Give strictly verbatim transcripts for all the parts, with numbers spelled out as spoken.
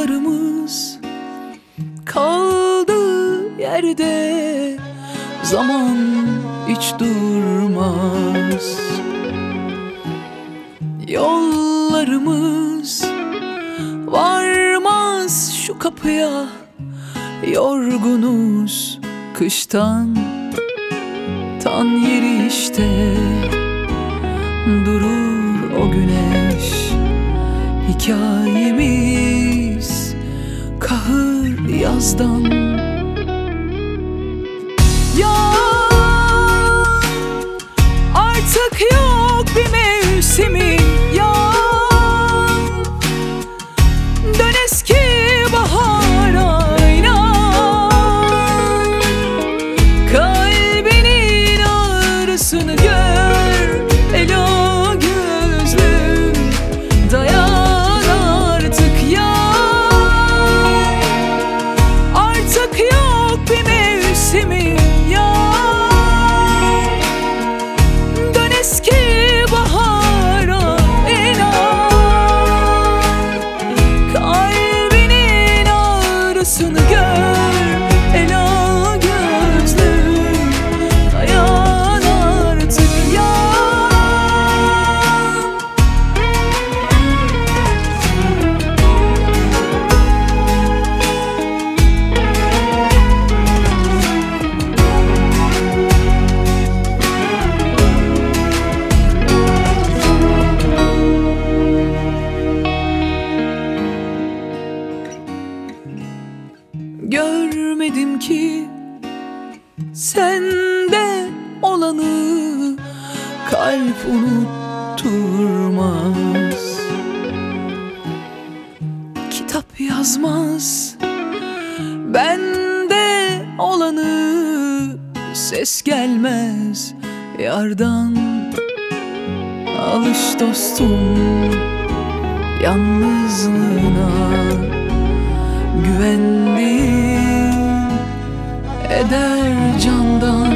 Yollarımız kaldı yerde, zaman hiç durmaz. Yollarımız varmaz şu kapıya, yorgunuz kıştan. Tan yeri işte durur o güneş, hikayemiz kahır yazdan. Ya artık yok bir mevsimi, ya dön eski bahara inan. Kalbinin ağrısını gör ela gözlüm, dayan artık ya. Artık yok bir mevsimi, ya dön eski bahara inan. Kalbinin ağrısını gör ela gözlüm, dayan artık ya. Görmedim ki sende olanı, kalp unutturmaz. Kitap yazmaz bende olanı, ses gelmez yardan. Alış dostum yalnızlığına, güvendiğin eder candan.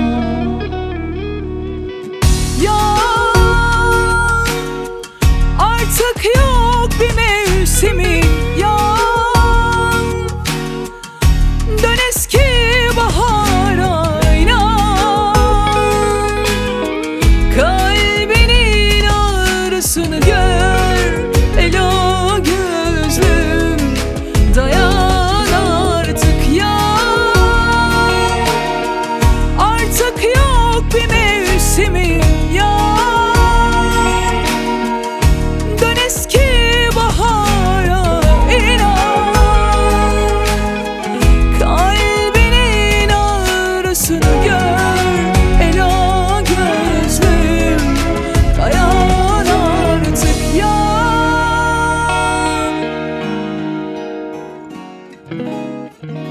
Ya artık yok bir mevsimi, ya dön eski bahara inan. Kalbinin ağrısını gör ela gözlüm, dayan artık ya. Artık yok bir mevsimi, ya dön eski bahara inan. Kalbinin ağrısını gör ela gözlüm, dayan artık ya.